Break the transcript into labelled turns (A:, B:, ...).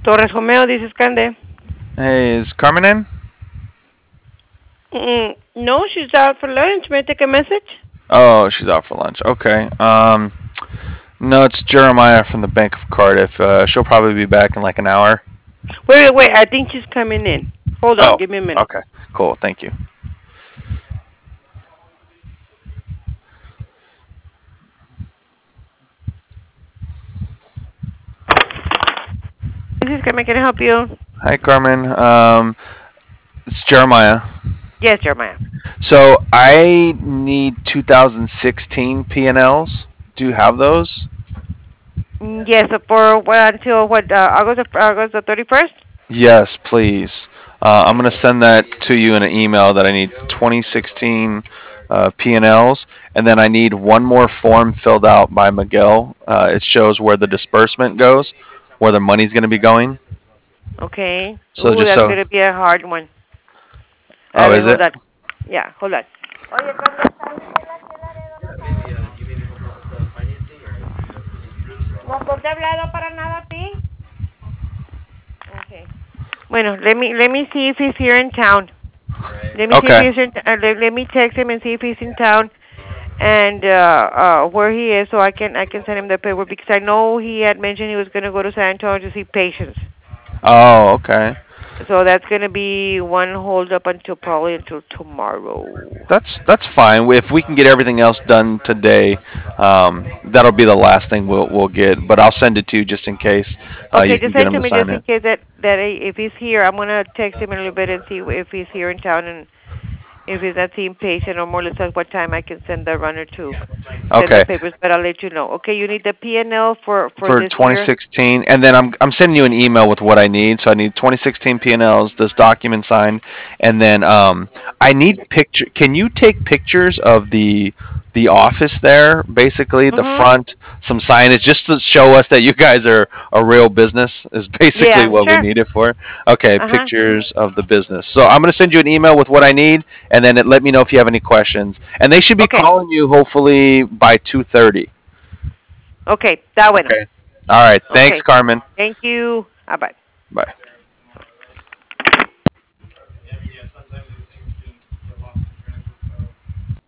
A: Torres Romeo, this is Cande.
B: Hey, is Carmen in?
A: No, she's out for lunch. May I take a message?
B: Oh, she's out for lunch. Okay. No, it's Jeremiah from the Bank of Cardiff. She'll probably be back in like an hour.
A: Wait. I think she's coming in. Hold on.
B: Oh,
A: Give me a minute.
B: okay. Cool. Thank you.
A: This is Carmen. Can I help you?
B: Hi, Carmen. It's Jeremiah.
A: Yes, Jeremiah.
B: So I need 2016 P&Ls. Do you have those?
A: Yes, for what until what? August the 31st.
B: Yes, please. I'm gonna send that to you in an email that I need 2016 P&Ls, and then I need one more form filled out by Miguel. It shows where the disbursement goes, where the money's gonna be going.
A: Okay.
B: So
A: Ooh,
B: just
A: that's
B: so.
A: gonna be a hard one. A
B: Oh,
A: ver,
B: is
A: hold
B: it?
A: on. Yeah, hold on. No te he hablado para nada a ti. Okay. Bueno, let me see if he's here in town. Let me see if
B: Okay.
A: he's in. Let me text him and see if he's in town and where he is, so I can send him the paperwork because I know he had mentioned he was gonna go to San Antonio to see patients.
B: Oh, okay.
A: So that's gonna be one hold up until probably until tomorrow.
B: That's fine. If we can get everything else done today, that'll be the last thing we'll get. But I'll send it to you just in case
A: Okay,
B: you can
A: just
B: get
A: send
B: him
A: to
B: to
A: me
B: sign
A: just in
B: it.
A: case that if he's here, I'm gonna text him in a little bit and see if he's here in town and if he's not seeing patient or more or less at what time I can send the runner to send the
B: Okay.
A: papers. But I'll let you know. Okay, you need the P&L for
B: For
A: this year.
B: 2016, and then I'm sending you an email with what I need. So I need 2016 P&Ls, this document signed, and then I need picture. Can you take pictures of the office there, basically the
A: Mhm.
B: front, some signage, just to show us that you guys are a real business? Is basically
A: Yeah,
B: what we
A: sure.
B: need it for. Okay,
A: Uh huh.
B: pictures of the business. So I'm gonna send you an email with what I need, and then let me know if you have any questions. And they should be
A: Okay.
B: calling you hopefully by 2:30.
A: Okay. Está bueno.
B: Okay. All right. Thanks,
A: Okay.
B: Carmen.
A: Thank you. Bye bye.
B: Bye.